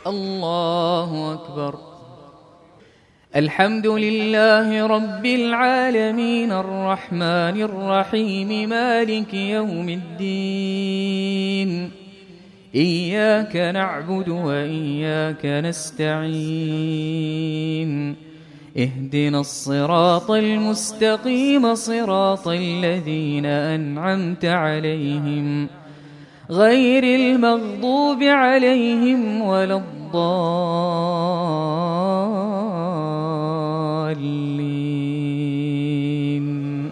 الله أكبر. الحمد لله رب العالمين الرحمن الرحيم مالك يوم الدين. إياك نعبد وإياك نستعين. اهدنا الصراط المستقيم صراط الذين أنعمت عليهم غير المغضوب عليهم ولا الضالين.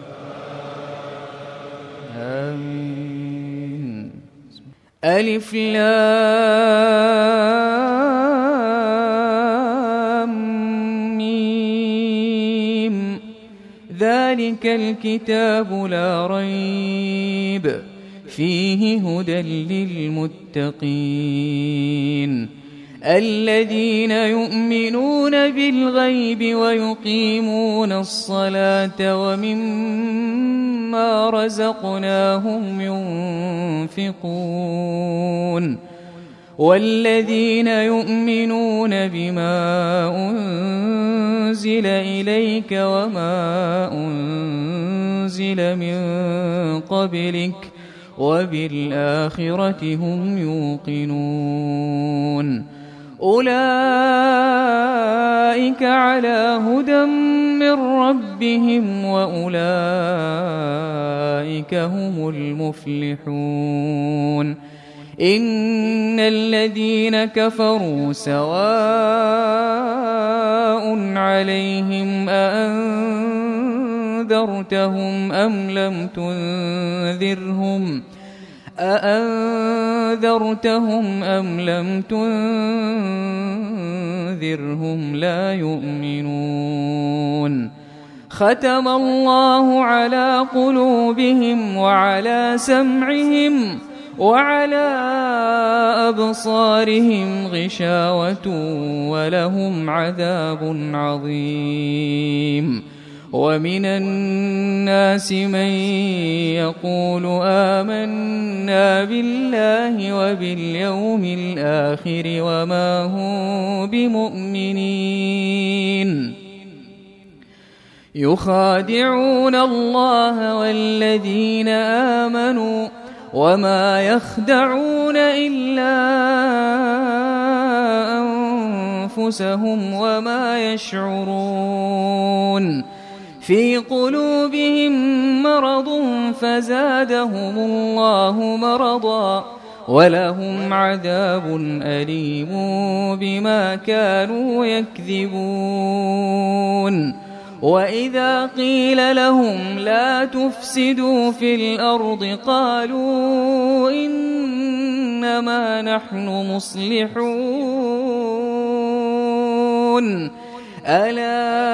آمين. ألف لام ميم. ذلك الكتاب لا ريب فيه هدى للمتقين الذين يؤمنون بالغيب ويقيمون الصلاة ومما رزقناهم ينفقون والذين يؤمنون بما أنزل إليك وما أنزل من قبلك وبالآخرة هم يوقنون أولئك على هدى من ربهم وأولئك هم المفلحون. إن الذين كفروا سواء عليهم أأنذرتهم أم لم تنذرهم لا يؤمنون. ختم الله على قلوبهم وعلى سمعهم وعلى أبصارهم غشاوة ولهم عذاب عظيم. ومن الناس من يقول آمنا بالله وباليوم الآخر وما هم بمؤمنين يخادعون الله والذين آمنوا وما يخدعون إلا أنفسهم وما يشعرون. في قلوبهم مرض فزادهم الله مرضا ولهم عذاب أليم بما كانوا يكذبون. وإذا قيل لهم لا تفسدوا في الأرض قالوا إنما نحن مصلحون ألا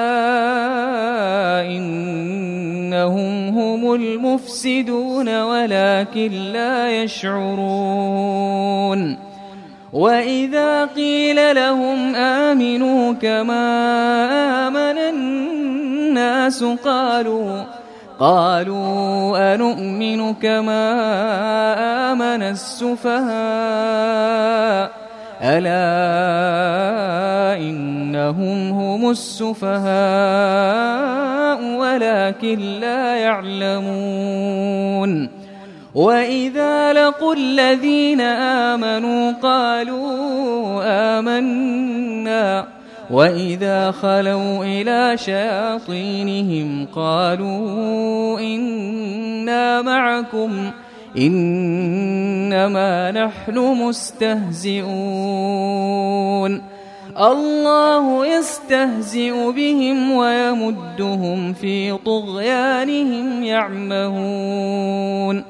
إنهم هم المفسدون ولكن لا يشعرون. وإذا قيل لهم آمنوا كما آمن الناس قالوا أنؤمن كما آمن السفهاء ألا إنهم هم السفهاء ولكن لا يعلمون. وإذا لقوا الذين آمنوا قالوا آمنا وإذا خلوا إلى شياطينهم قالوا إنا معكم إنما نحن مستهزئون. الله يستهزئ بهم ويمدهم في طغيانهم يعمهون.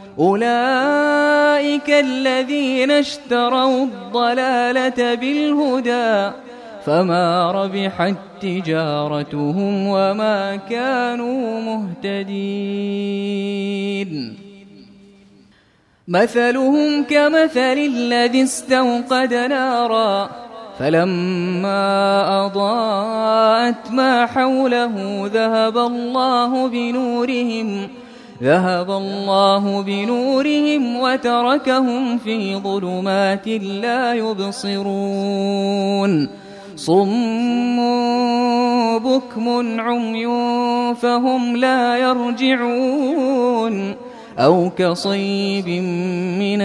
أولئك الذين اشتروا الضلالة بالهدى فما ربحت تجارتهم وما كانوا مهتدين. مثلهم كمثل الذي استوقد نارا فلما أضاءت ما حوله ذهب الله بنورهم وتركهم في ظلمات لا يبصرون صم بكم عمي فهم لا يرجعون أو كصيب من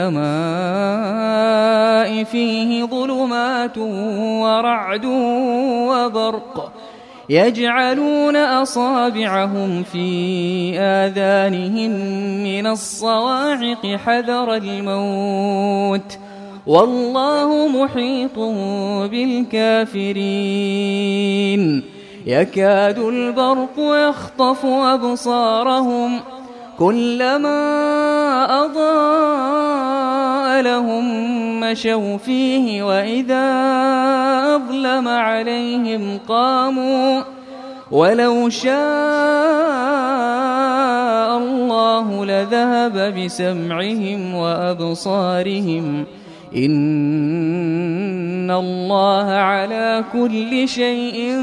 السماء فيه ظلمات ورعد وبرق يجعلون أصابعهم في آذانهم من الصواعق حذر الموت والله محيط بالكافرين يكاد البرق يخطف أبصارهم كلما أضاء لهم مشوا فيه وإذا أظلم عليهم قاموا ولو شاء الله لذهب بسمعهم وأبصارهم إن الله على كل شيء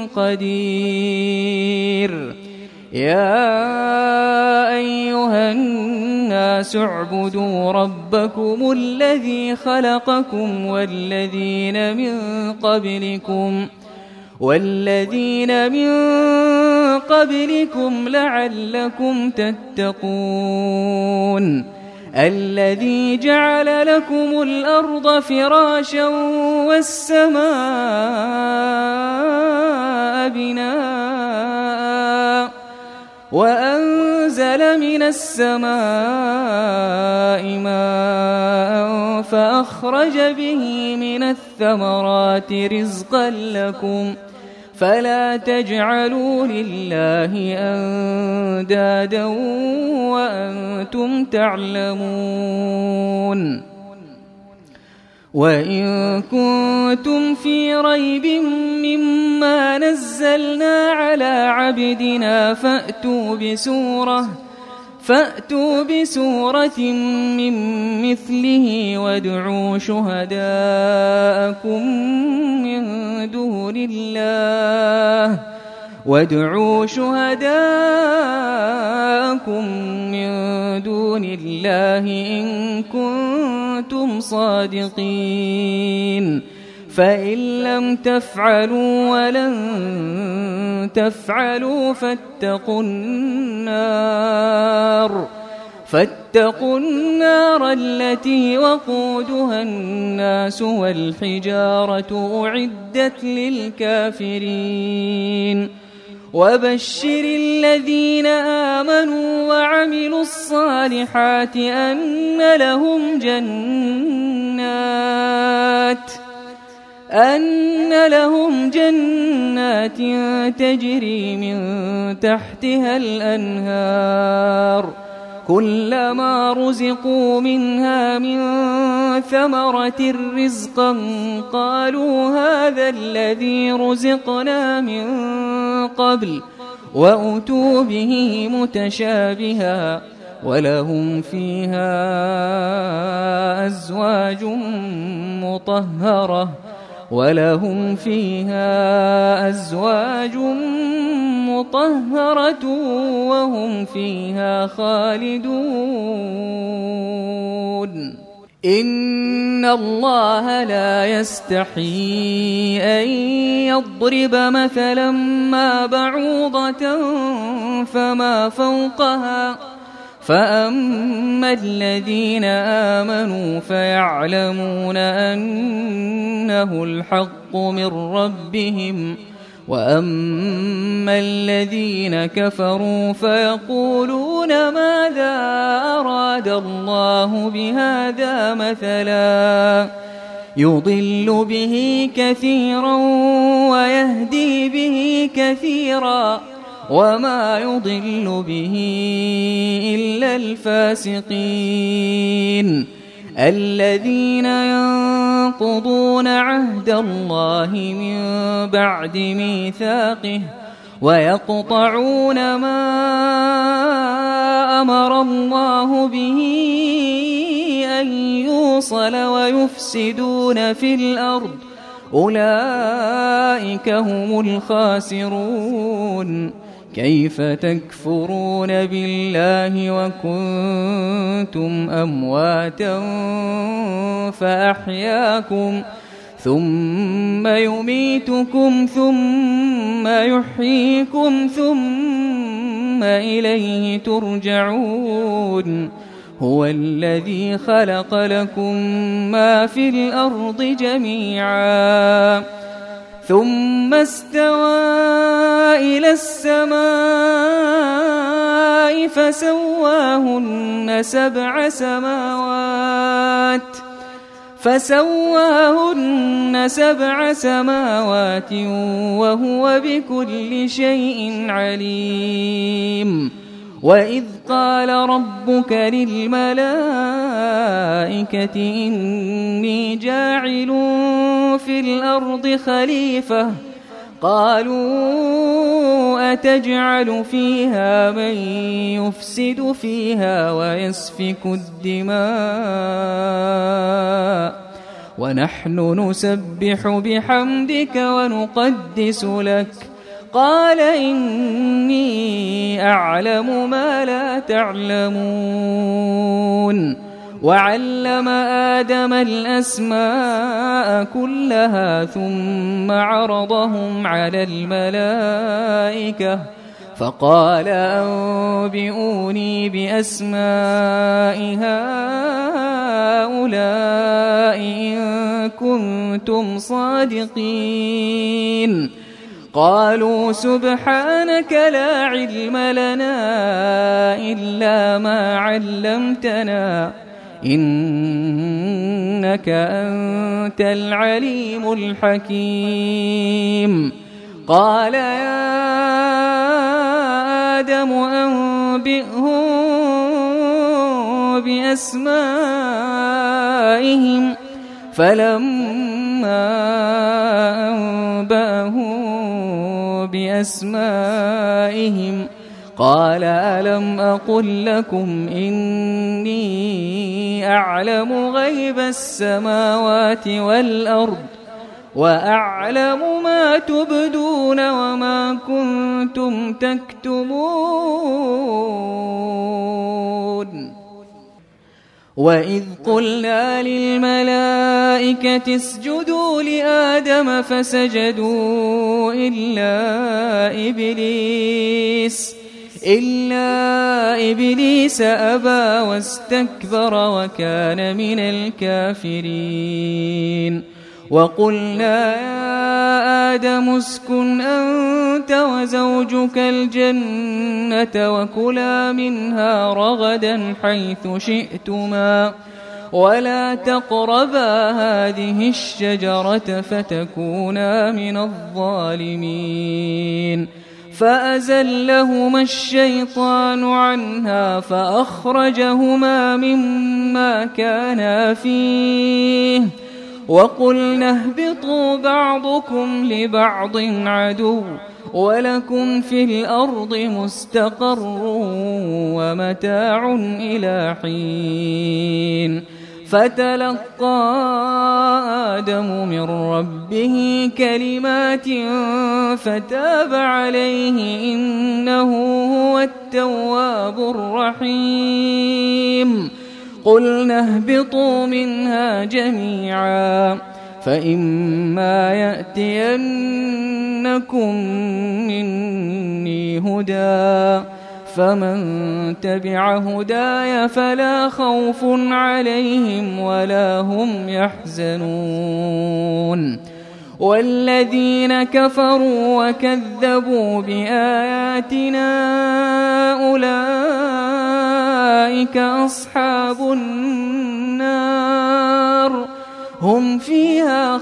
قدير يا أيها الناس اعبدوا ربكم الذي خلقكم والذين من قبلكم لعلكم تتقون الذي جعل لكم الأرض فراشا والسماء بناء وأنزل من السماء ماء فأخرج به من الثمرات رزقا لكم فلا تجعلوا لله أندادا وأنتم تعلمون وإن كنتم في ريب مما نزلنا على عبدنا فأتوا بسورة من مثله وادعوا شهداءكم من دون الله إن كنتم صادقين فإن لم تفعلوا ولن تفعلوا فاتقوا النار التي وقودها الناس والحجارة أعدت للكافرين وبشر الذين آمنوا وعملوا الصالحات أن لهم جنات تجري من تحتها الأنهار كلما رزقوا منها من ثمرة رزقا قالوا هذا الذي رزقنا من قبل وأتوا به متشابها ولهم فيها أزواج مطهرة وهم فيها خالدون إن الله لا يستحيي أن يضرب مثلا ما بعوضة فما فوقها فأما الذين آمنوا فيعلمون أنه الحق من ربهم وأما الذين كفروا فيقولون ماذا أراد الله بهذا مثلا يضل به كثيرا ويهدي به كثيرا وما يضل به إلا الفاسقين الذين ينقضون عهد الله من بعد ميثاقه ويقطعون ما أمر الله به أن يوصل ويفسدون في الأرض أولئك هم الخاسرون كيف تكفرون بالله وكنتم أمواتا فأحياكم ثم يميتكم ثم يحييكم ثم إليه ترجعون هو الذي خلق لكم ما في الأرض جميعا ثم استوى إلى السماء فسواهن سبع سماوات وهو بكل شيء عليم وإذ قال ربك للملائكة إني جاعل في الأرض خليفة قالوا أتجعل فيها من يفسد فيها ويسفك الدماء ونحن نسبح بحمدك ونقدس لك قال إني أعلم ما لا تعلمون وعلم آدم الأسماء كلها ثم عرضهم على الملائكة فقال أنبئوني بأسماء هؤلاء إن كنتم صادقين قالوا سبحانك لا علم لنا إلا ما علمتنا إنك أنت العليم الحكيم قال يا آدم أنبئهم بأسمائهم فلما أنبأهم بأسمائهم قال ألم أقل لكم إني أعلم غيب السماوات والأرض وأعلم ما تبدون وما كنتم تكتمون وإذ قلنا للملائكة اسجدوا لآدم فسجدوا إلا إبليس أبى واستكبر وكان من الكافرين وقلنا يا آدم اسكن أنت وزوجك الجنة وكلا منها رغدا حيث شئتما ولا تقربا هذه الشجرة فتكونا من الظالمين فأزلهما الشيطان عنها فأخرجهما مما كانا فيه وقلنا اهبطوا بعضكم لبعض عدو ولكم في الأرض مستقر ومتاع إلى حين فتلقى آدم من ربه كلمات فتاب عليه إنه هو التواب الرحيم قلنا اهبطوا منها جميعا فإما يأتينكم مني هدى فمن تبع هداي فلا خوف عليهم ولا هم يحزنون والذين كفروا وكذبوا بآياتنا أولئك أصحاب النار هم فيها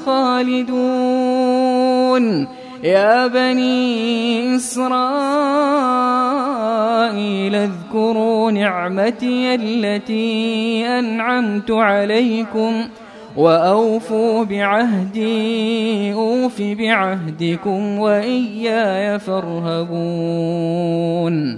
خالدون يا بني إسرائيل اذكروا نعمتي التي أنعمت عليكم وأوفوا بعهدي أوف بعهدكم وإياي فارهبون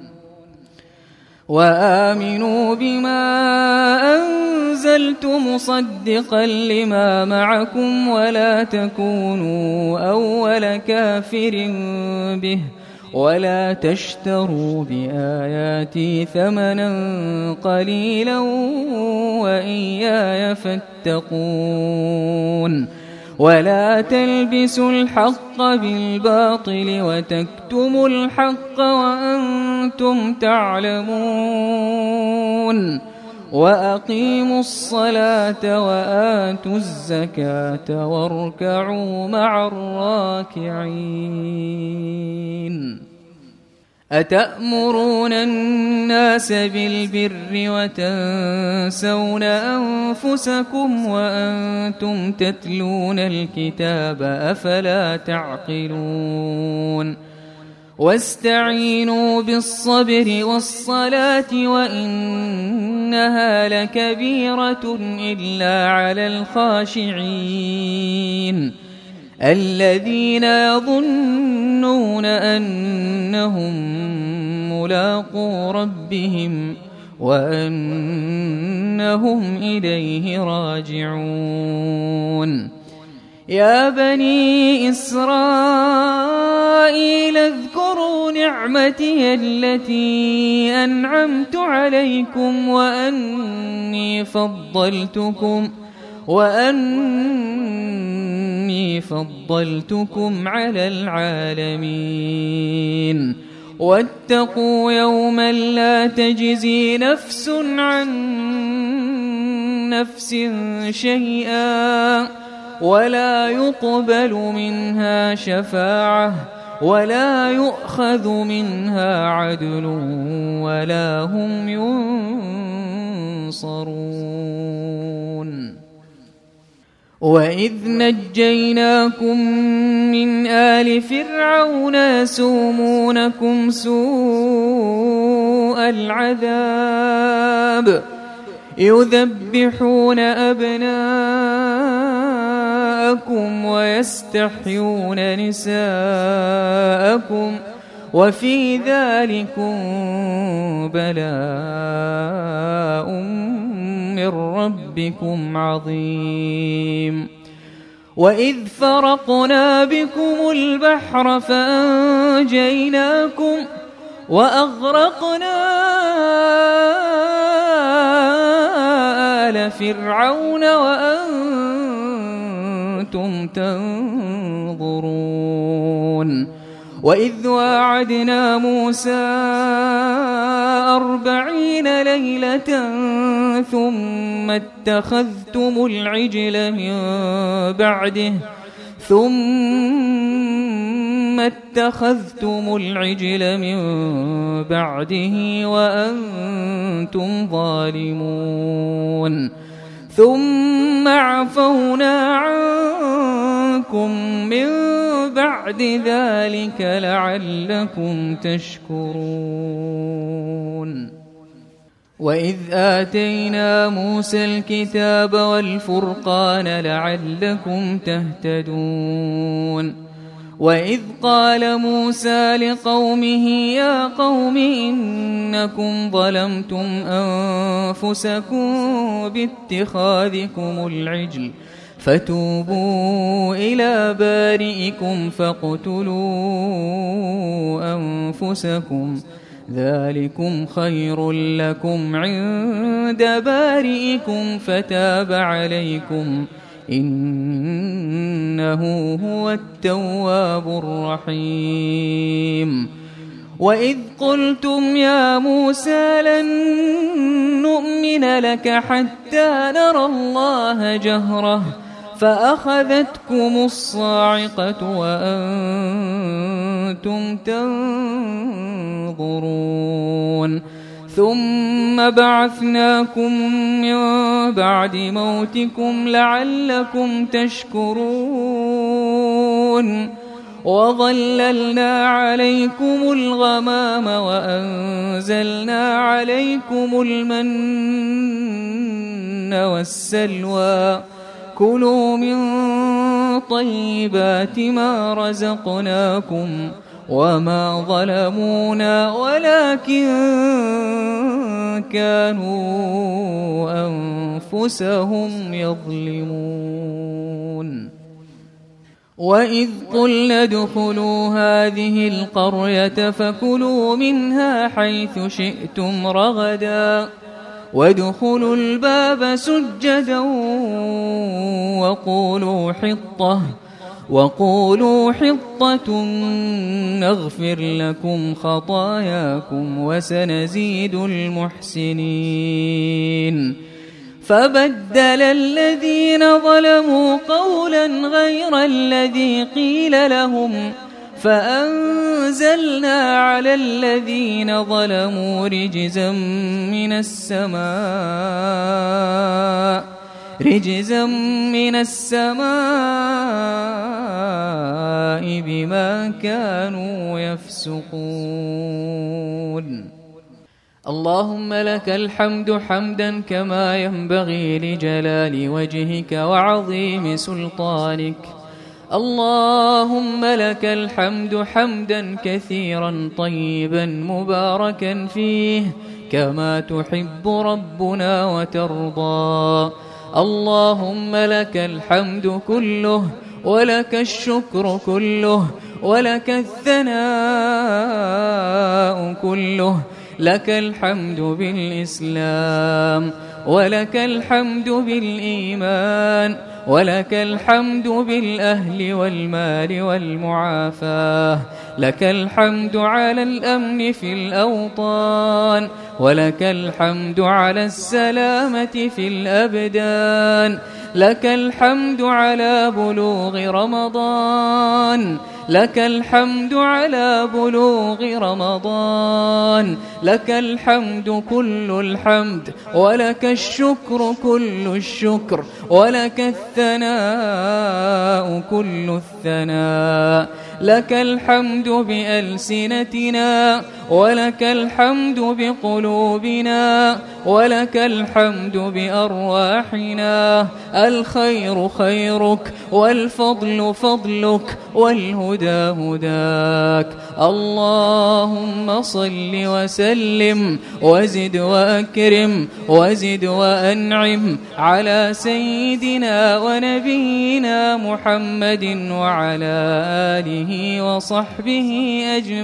وآمنوا بما أنزلت مصدقا لما معكم ولا تكونوا أول كافر به ولا تشتروا بآياتي ثمنا قليلا وإياي فاتقون ولا تلبسوا الحق بالباطل وتكتموا الحق وأنتم تعلمون وأقيموا الصلاة وآتوا الزكاة واركعوا مع الراكعين أتأمرون الناس بالبر وتنسون أنفسكم وأنتم تتلون الكتاب أفلا تعقلون واستعينوا بالصبر والصلاة وإنها لكبيرة إلا على الخاشعين الذين يظنون أنهم ملاقو ربهم وأنهم إليه راجعون يا بني إسرائيل اذكروا نعمتي التي أنعمت عليكم وأني فضلتكم على العالمين واتقوا يوما لا تجزي نفس عن نفس شيئا ولا يقبل منها شفاعة ولا يؤخذ منها عدل ولا هم ينصرون وإذ نجيناكم من آل فرعون يسومونكم سوء العذاب يذبحون أبناءكم ويستحيون نساءكم وفي ذلكم بلاء من ربكم عظيم وإذ فرقنا بكم البحر فأنجيناكم وأغرقنا آل فرعون وأنتم تنظرون وإذ واعدنا موسى 40 ليلة ثم اتخذتم العجل من بعده وأنتم ظالمون ثم عفونا عنكم من بعد ذلك لعلكم تشكرون وإذ آتينا موسى الكتاب والفرقان لعلكم تهتدون وإذ قال موسى لقومه يا قوم إنكم ظلمتم أنفسكم باتخاذكم العجل فتوبوا إلى بارئكم فاقتلوا أنفسكم ذلكم خير لكم عند بارئكم فتاب عليكم إنه هو التواب الرحيم وإذ قلتم يا موسى لن نؤمن لك حتى نرى الله جهرة فأخذتكم الصاعقة وأنتم تنظرون ثم بعثناكم من بعد موتكم لعلكم تشكرون وظللنا عليكم الغمام وأنزلنا عليكم المن والسلوى كلوا من طيبات ما رزقناكم وما ظلمونا ولكن كانوا أنفسهم يظلمون وإذ قلنا ادخلوا هذه القرية فكلوا منها حيث شئتم رغدا وادخلوا الباب سجدا وقولوا حطة نغفر لكم خطاياكم وسنزيد المحسنين. فبدل الذين ظلموا قولا غير الذي قيل لهم فأنزلنا على الذين ظلموا رجزا من السماء بما كانوا يفسقون. اللهم لك الحمد حمدا كما ينبغي لجلال وجهك وعظيم سلطانك. اللهم لك الحمد حمدا كثيرا طيبا مباركا فيه كما تحب ربنا وترضى. اللهم لك الحمد كله ولك الشكر كله ولك الثناء كله. لك الحمد بالإسلام ولك الحمد بالإيمان ولك الحمد بالأهل والمال والمعافاة. لك الحمد على الأمن في الأوطان ولك الحمد على السلامة في الأبدان. لك الحمد على بلوغ رمضان. لك الحمد على بلوغ رمضان. لك الحمد كل الحمد ولك الشكر كل الشكر ولك الثناء كل الثناء. لك الحمد بألسنتنا ولك الحمد بقلوبنا ولك الحمد بأرواحنا. الخير خيرك والفضل فضلك والهدى هداك. اللهم صل وسلم وزد وأكرم وزد وأنعم على سيدنا ونبينا محمد وعلى آله وصحبه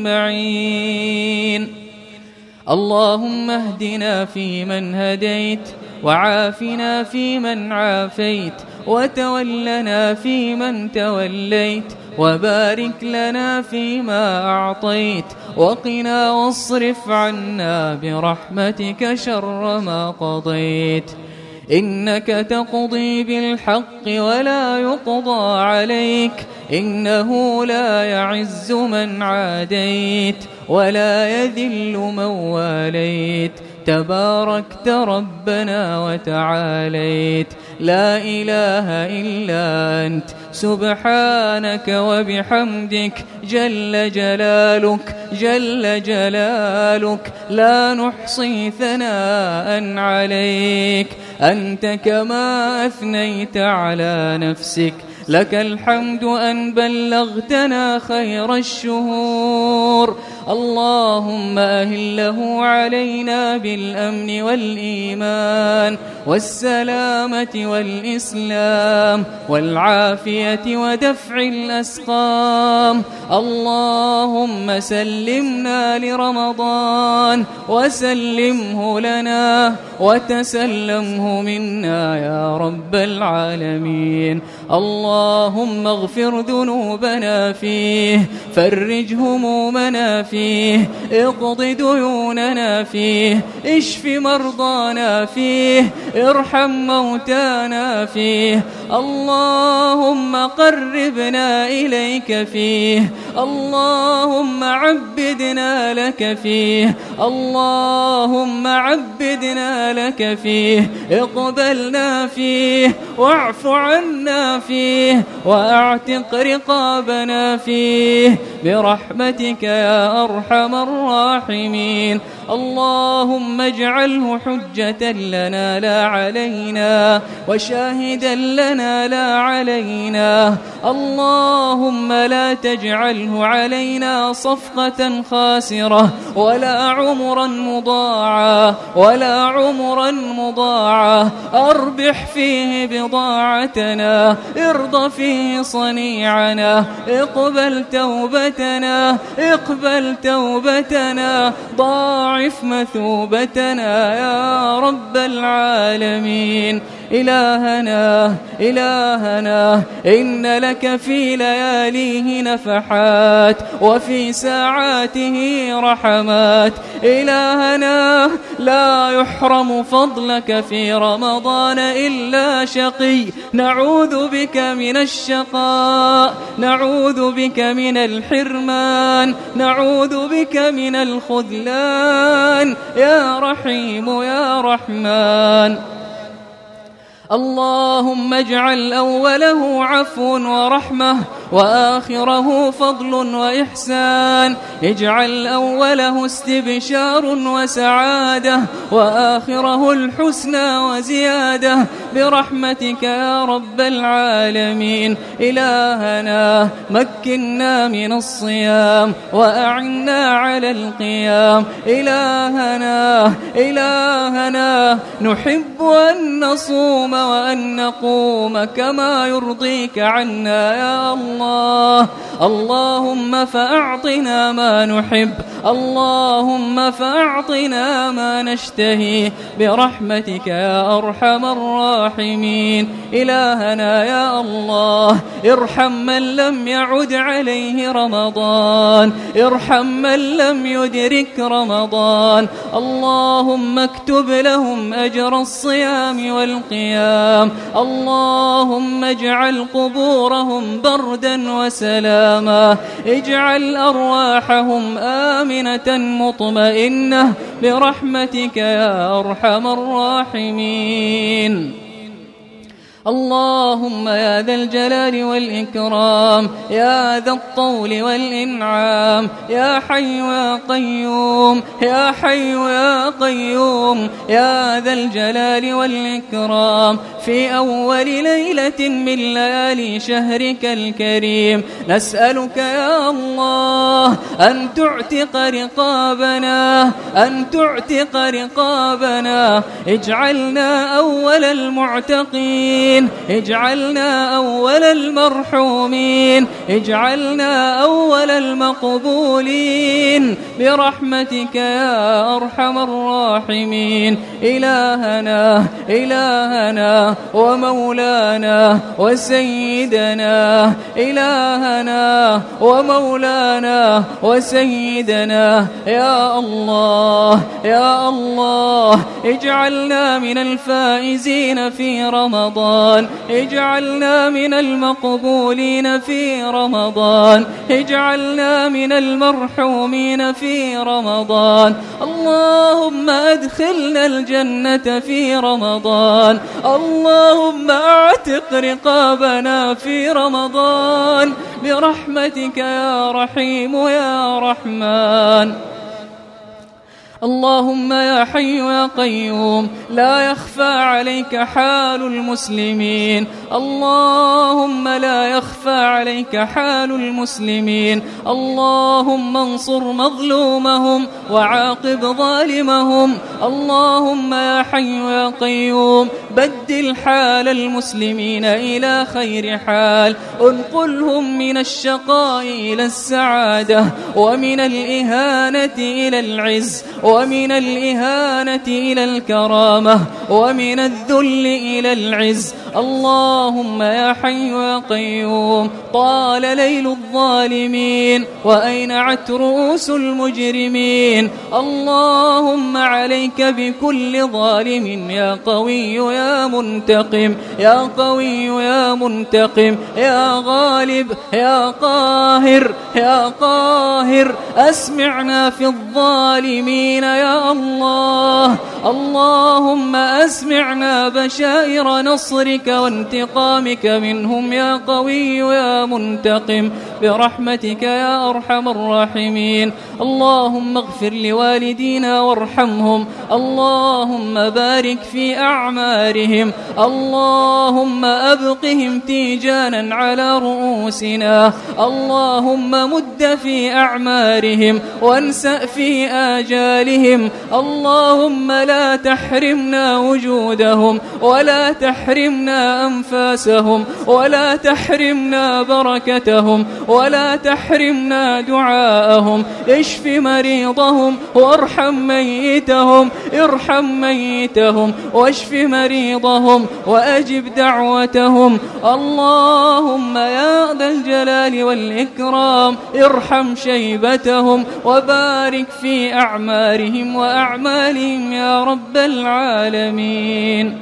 أجمعين. اللهم اهدنا فيمن هديت وعافنا فيمن عافيت وتولنا فيمن توليت وبارك لنا فيما أعطيت وقنا واصرف عنا برحمتك شر ما قضيت. إنك تقضي بالحق ولا يقضى عليك. إنه لا يعز من عاديت ولا يذل من واليت. تباركت ربنا وتعاليت. لا إله إلا أنت سبحانك وبحمدك جل جلالك جل جلالك. لا نحصي ثناء عليك أنت كما أثنيت على نفسك. لك الحمد أن بلغتنا خير الشهور. اللهم أهله علينا بالأمن والإيمان والسلامة والإسلام والعافية ودفع الأسقام. اللهم سلمنا لرمضان وسلمه لنا وتسلمه منا يا رب العالمين. اللهم اغفر ذنوبنا فيه فرج همومنا فيه اقض ديوننا فيه اشف مرضانا فيه ارحم موتانا فيه. اللهم قربنا إليك فيه. اللهم عبدنا لك فيه. اللهم عبدنا لك فيه. اقبلنا فيه واعف عنا فيه واعتق رقابنا فيه برحمتك يا أرحم الراحمين. اللهم اجعله حجة لنا لا علينا، وشاهدا لنا لا علينا. اللهم لا تجعله علينا صفقة خاسرة، ولا عمرا مضاعا، ولا عمرا مضاعا. أربح فيه بضاعتنا، ارض فيه صنيعنا، اقبل توبتنا، اقبل توبتنا، ضاعف مثوبتنا يا رب العالمين. إلهنا إلهنا، إن لك في لياليه نفحات، وفي ساعاته رحمات. إلهنا لا يحرم فضلك في رمضان إلا شقي. نعوذ بك من الشقاء، نعوذ بك من الحرمان، نعوذ بك من الخذلان يا رحيم يا رحمن. اللهم اجعل أوله عفو ورحمة، وآخره فضل وإحسان. اجعل أوله استبشار وسعادة، وآخره الحسنى وزيادة، برحمتك يا رب العالمين. إلهنا مكنا من الصيام، وأعنا على القيام. إلهنا إلهنا، نحب أن نصوم وأن نقوم كما يرضيك عنا يا الله. اللهم فأعطنا ما نحب، اللهم فأعطنا ما نشتهي، برحمتك يا أرحم الراحمين. إلهنا يا الله، ارحم من لم يعد عليه رمضان، ارحم من لم يدرك رمضان. اللهم اكتب لهم أجر الصيام والقيام. اللهم اجعل قبورهم بردا وسلاما، اجعل أرواحهم آمنة مطمئنة، برحمتك يا أرحم الراحمين. اللهم يا ذا الجلال والإكرام، يا ذا الطول والإنعام، يا حي يا قيوم، يا حي يا قيوم، يا ذا الجلال والإكرام. في أول ليلة من ليالي شهرك الكريم نسألك يا الله أن تعتق رقابنا، أن تعتق رقابنا. اجعلنا أول المعتقين، اجعلنا أول المرحومين، اجعلنا أول المقبولين، برحمتك يا أرحم الراحمين. إلهنا إلهنا ومولانا وسيدنا، إلهنا ومولانا وسيدنا، يا الله يا الله، اجعلنا من الفائزين في رمضان، اجعلنا من المقبولين في رمضان، اجعلنا من المرحومين في رمضان. اللهم أدخلنا الجنة في رمضان، اللهم أعتق رقابنا في رمضان، برحمتك يا رحيم يا رحمن. اللهم يا حي يا قيوم، لا يخفى عليك حال المسلمين، اللهم لا يخفى عليك حال المسلمين. اللهم انصر مظلومهم وعاقب ظالمهم. اللهم يا حي يا قيوم، بدل حال المسلمين إلى خير حال، انقلهم من الشقاء إلى السعادة، ومن الإهانة إلى العز، ومن الإهانة إلى الكرامة، ومن الذل إلى العز. اللهم يا حي يا قيوم، طال ليل الظالمين وأينعت رؤوس المجرمين. اللهم عليك بكل ظالم يا قوي يا منتقم، يا قوي يا منتقم، يا غالب يا قاهر يا قاهر. أسمعنا في الظالمين يا الله، اللهم أسمعنا بشائر نصرك وانتقامك منهم يا قوي يا منتقم. برحمتك يا أرحم الراحمين. اللهم اغفر لوالدينا وارحمهم، اللهم بارك في أعمارهم، اللهم أبقهم تيجانا على رؤوسنا، اللهم مد في أعمارهم وانسأ في آجالهم، اللهم لا تحرمنا وجودهم ولا تحرمنا أنفاسهم ولا تحرمنا بركتهم ولا تحرمنا دعاءهم. اشف مريضهم وارحم ميتهم، ارحم ميتهم واشف مريضهم وأجب دعوتهم. اللهم يا ذا الجلال والإكرام ارحم شيبتهم وبارك في أعمارهم وأعمالهم يا رب العالمين.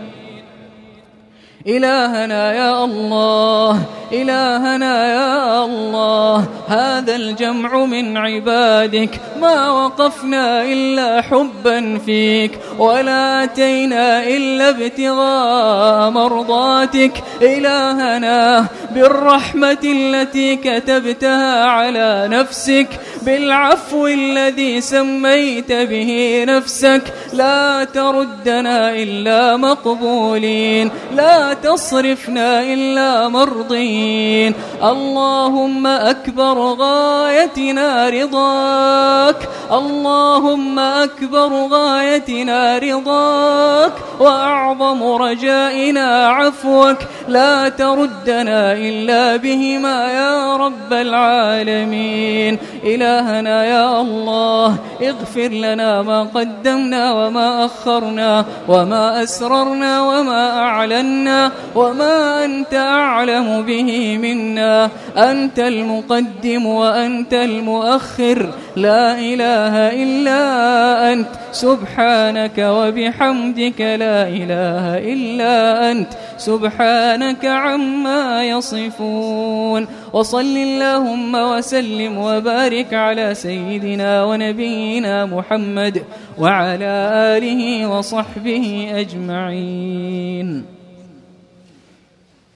إلهنا يا الله، إلهنا يا الله، هذا الجمع من عبادك، ما وقفنا إلا حبا فيك ولا أتينا إلا ابتغاء مرضاتك. إلهنا بالرحمة التي كتبتها على نفسك، بالعفو الذي سميت به نفسك، لا تردنا إلا مقبولين، لا تصرفنا إلا مرضين. اللهم أكبر غايتنا رضاك، اللهم أكبر غايتنا رضاك، وأعظم رجائنا عفوك، لا تردنا إلا بهما يا رب العالمين. إلهنا يا الله، اغفر لنا ما قدمنا وما أخرنا وما أسررنا وما أعلنا وما أنت أعلم به منا. أنت المقدم وأنت المؤخر، لا إله إلا أنت، سبحانك وبحمدك، لا إله إلا أنت، سبحانك عما يصفون. وصل اللهم وسلم وبارك على سيدنا ونبينا محمد وعلى آله وصحبه أجمعين.